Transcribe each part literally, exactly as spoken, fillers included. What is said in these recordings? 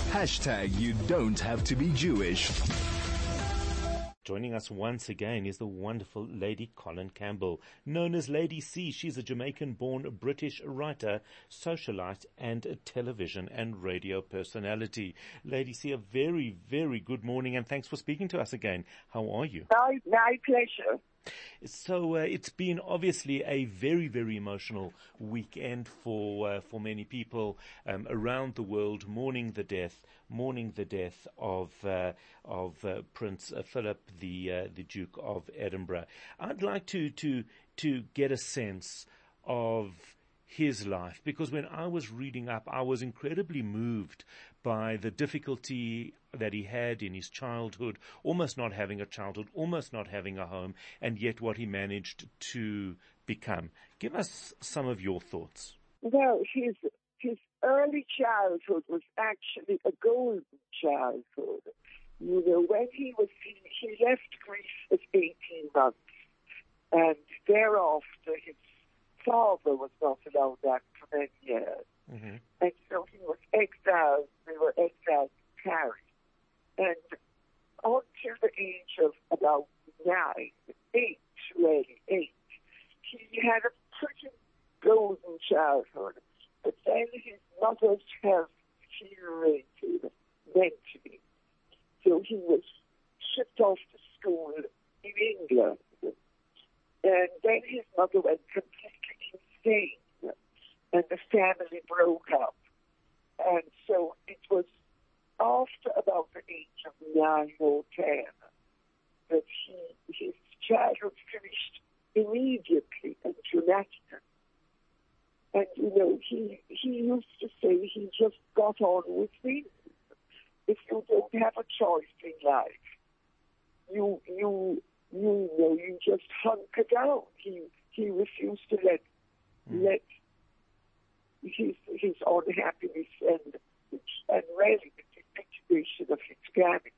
Hashtag you don't have to be Jewish. Joining us once again is the wonderful Lady Colin Campbell, known as Lady C. She's a Jamaican-born British writer, socialite, and television and radio personality. Lady C, a very, very good morning, and thanks for speaking to us again. How are you? My, my pleasure. So uh, it's been obviously a very, very emotional weekend for uh, for many people um, around the world, mourning the death, mourning the death of uh, of uh, Prince uh, Philip, the uh, the Duke of Edinburgh. I'd like to to to get a sense of his life, because when I was reading up, I was incredibly moved by the difficulty that he had in his childhood, almost not having a childhood, almost not having a home, and yet what he managed to become. Give us some of your thoughts. Well, his his early childhood was actually a golden childhood. You know, when he was he, he left Greece at eighteen months, and thereafter his father was not allowed back for many years. Mm-hmm. And so he was exiled, they were exiled to Paris. And until the age of about nine, eight, really, eight, he had a pretty golden childhood. But then his mother's health deteriorated mentally. So he was shipped off to school in England. And then his mother went completely insane, and the family broke up. And so it was after about the age of nine or ten that he, his childhood finished immediately and dramatically. And, you know, he, he used to say he just got on with things. If you don't have a choice in life, you, you, you know, you just hunker down. He, he refused to let, mm. let his, his unhappiness and, and really the disintegration of his family.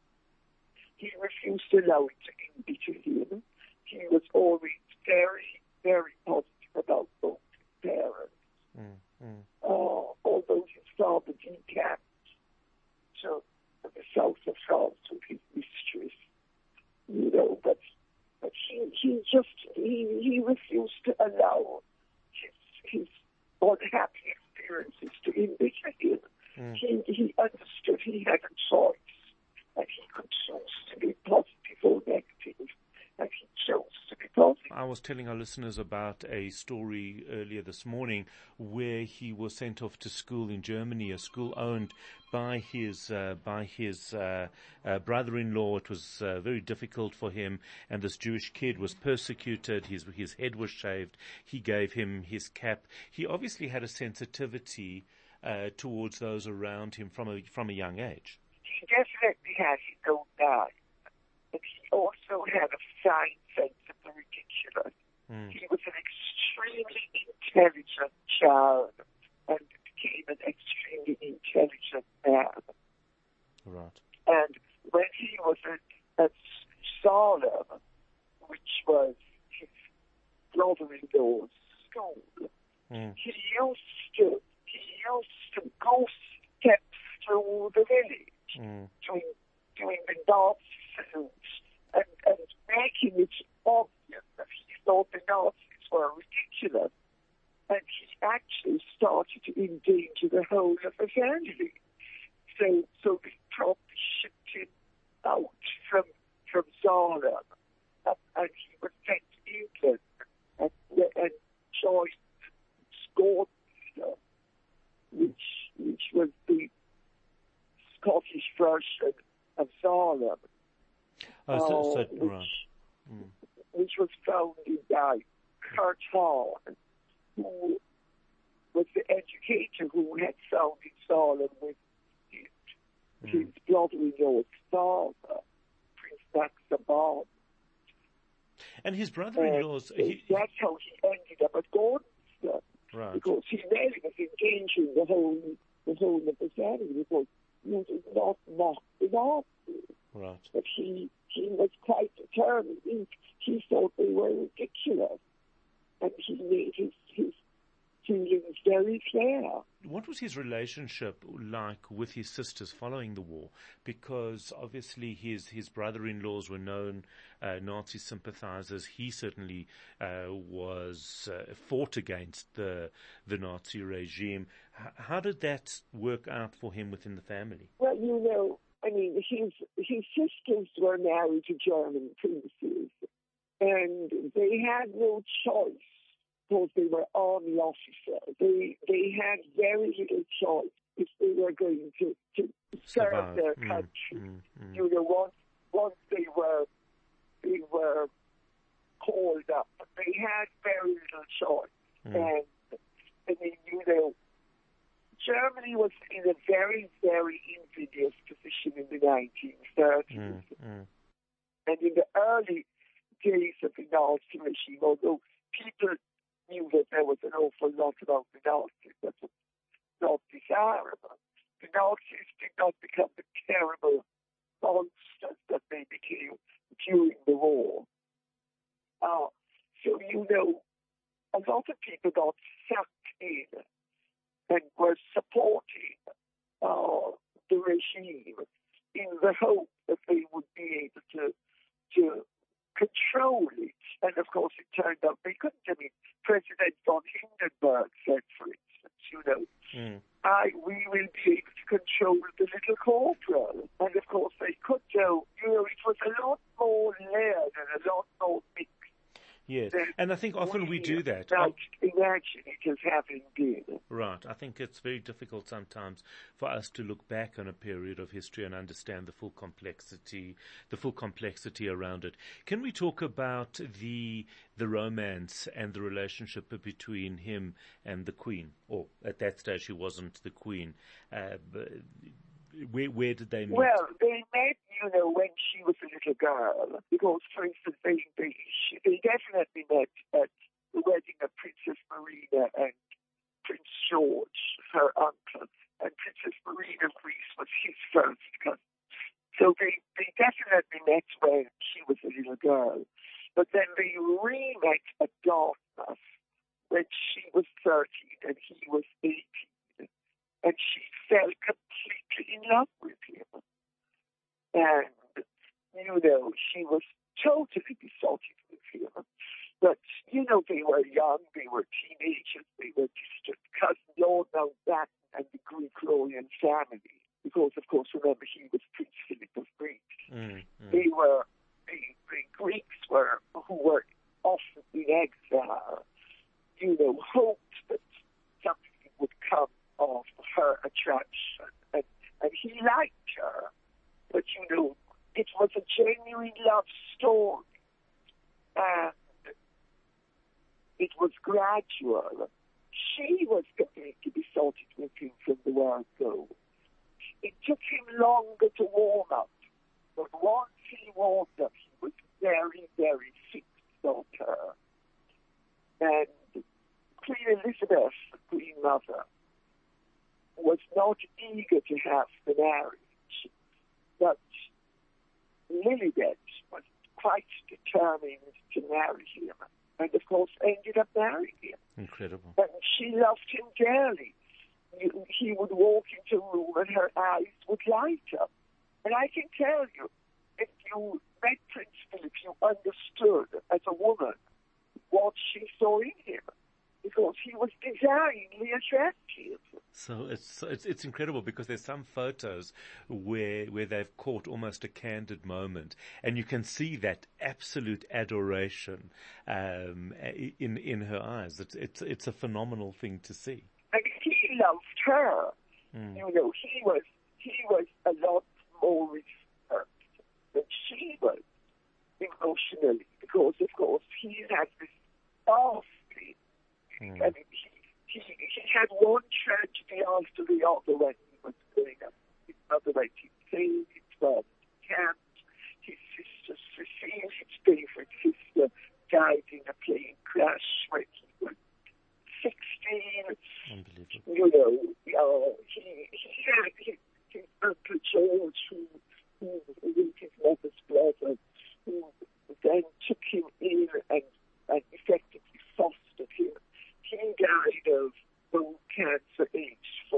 He refused to allow it to embitter him. He was always very, very positive about both his parents. Mm. Mm. Uh, although his father decamped to the south of France with his mistress, you know, but but he, he just he, he refused to allow his his unhappy experiences to embitter him. Mm. He he understood he had a choice, and he could choose to be positive or negative, and he chose to be positive. I was telling our listeners about a story earlier this morning where he was sent off to school in Germany, a school owned by his uh, by his uh, uh, brother-in-law. It was uh, very difficult for him, and this Jewish kid was persecuted. His his head was shaved. He gave him his cap. He obviously had a sensitivity uh, towards those around him from a from a young age. He definitely had his own life, but he also had a fine sense of the ridiculous. Mm. He was an extremely intelligent child and became an extremely intelligent man. Right. And when he was at, at Salem, which was his brother-in-law's school, mm. he used to he used to go steps through the village, mm. doing doing the Nazi salute and, and making it obvious that he thought the Nazis were ridiculous. And he actually started to endanger the whole of the family. So, so they probably shipped him out from from Salem, and, and he was sent to England and, and joined Scotia, which which was the Scottish version of Salem, oh, so, so, uh, which, right. mm. which was founded by Kurt Hahn, who was the educator who had founded Salem with his, mm. his brother-in-law's father, Prince Max Bond. And his brother-in-law's... Uh, he, that's how he ended up at Gordonstoun. Right. Because he really was engaging the whole, the whole of the family, because he did not mock the Nazis. Right. But he, he was quite determined. He, he thought they were ridiculous. And he made his, his feelings very clear. what was his relationship like with his sisters following the war? Because obviously his, his brother-in-laws were known uh, Nazi sympathizers. He certainly uh, was uh, fought against the the Nazi regime. H- how did that work out for him within the family? Well, you know, I mean, his his sisters were married to German princes, and they had no choice because they were army officers. They they had very little choice if they were going to, to serve Survive. their Mm, country. mm, mm. You know, once once they were they were called up, they had very little choice. Mm. And I mean, you know, Germany was in a very, very invidious position in the nineteen thirties. Mm, mm. And in the early days of the Nazi regime, although people knew that there was an awful lot about the Nazis that was not desirable, the Nazis did not become the terrible monsters that they became during the war. Uh, so, you know, a lot of people got sucked in and were supporting uh, the regime in the hope that they would be able to to control it. And of course, it turned out they couldn't. I mean, President von Hindenburg said, for instance, you know, Mm. I we will be able to control the little corporal. And of course, they could do. You know, it was a lot more layered and a lot more mixed. Yes, and I think often we do that. Like, imagine it as having been. Right. I think it's very difficult sometimes for us to look back on a period of history and understand the full complexity, the full complexity around it. Can we talk about the the romance and the relationship between him and the Queen? Or at that stage, she wasn't the Queen. Uh, where where did they meet? Well, they met, you know, when she was a little girl. Because, for instance, they they, she, they definitely met at the wedding of Princess Marina and Prince George, her uncle. And Princess Marina of Greece was his first cousin. So they, they definitely met when she was a little girl. But then they re-met at Dartmouth when she was thirteen and he was eighteen. And she fell completely in love with him. And, you know, she was totally besotted with him. But, you know, they were young, they were teenagers, they were distant cousins, Lord Mountbatten and the Greek royal family. Because, of course, remember, he was Prince Philip of Greece. Mm, mm. They were, the, the Greeks were, who were often in exile, you know, hoped that something would come of her attraction. And, and he liked her. But, you know, it was a genuine love story. And it was gradual. She was completely besotted with him from the word go. It took him longer to warm up. But once he warmed up, he was very, very fixed on her. And Queen Elizabeth, the Queen Mother, was not eager to have the marriage, but Lilibet was quite determined to marry him, and of course ended up marrying him. Incredible. And she loved him dearly. He would walk into a room and her eyes would light up. And I can tell you, if you met Prince Philip, you understood as a woman what she saw in him, because he was designedly attractive. So it's it's it's incredible because there's some photos where where they've caught almost a candid moment, and you can see that absolute adoration um, in in her eyes. It's it's it's a phenomenal thing to see. And he loved her. Mm. You know, he was he was a lot more reserved than she was emotionally, because of course he had this vastly. Mm. I mean, he, he he had one tragedy after the other when he was growing up. His mother went insane, his father camped, his sister Cecile, his favorite sister, died in a plane crash when he was sixteen. Unbelievable. You know, uh, he, he had his, his uncle George, who, who was his mother's brother, who then took him in and, and effectively fostered him. He died of bone cancer aged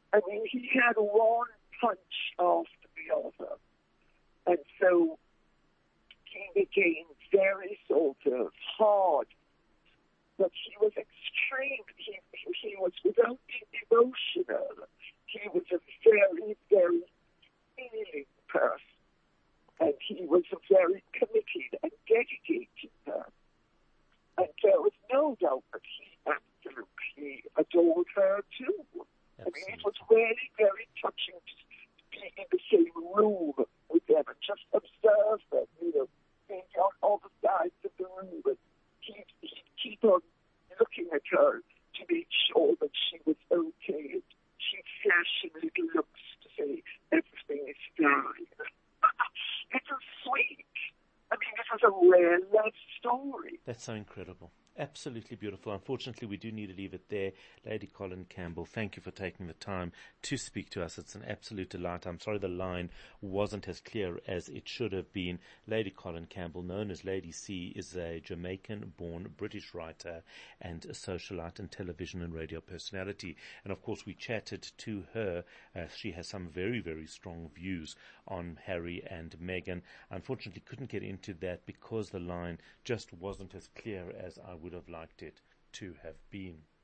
I mean, he had one punch after the other. And so he became very sort of hard. But he was extreme. He, he was, without being emotional, he was a very, very feeling person. And he was a very committed and dedicated person. And there was no doubt that he absolutely adored her too. Absolutely. I mean, it was really very touching to be in the same room with them and just observe them, you know, being on all the sides of the room. And he'd, he'd keep on looking at her to make sure that she was okay. She'd flash him little looks to say, everything is fine. It was sweet. I mean, this was a rare love story. That's so incredible. Absolutely beautiful. Unfortunately, we do need to leave it there. Lady Colin Campbell, thank you for taking the time to speak to us. It's an absolute delight. I'm sorry the line wasn't as clear as it should have been. Lady Colin Campbell, known as Lady C, is a Jamaican-born British writer and a socialite and television and radio personality. And of course, we chatted to her. Uh, she has some very, very strong views on Harry and Meghan. Unfortunately, couldn't get into that because the line just wasn't as clear as I would have liked it to have been.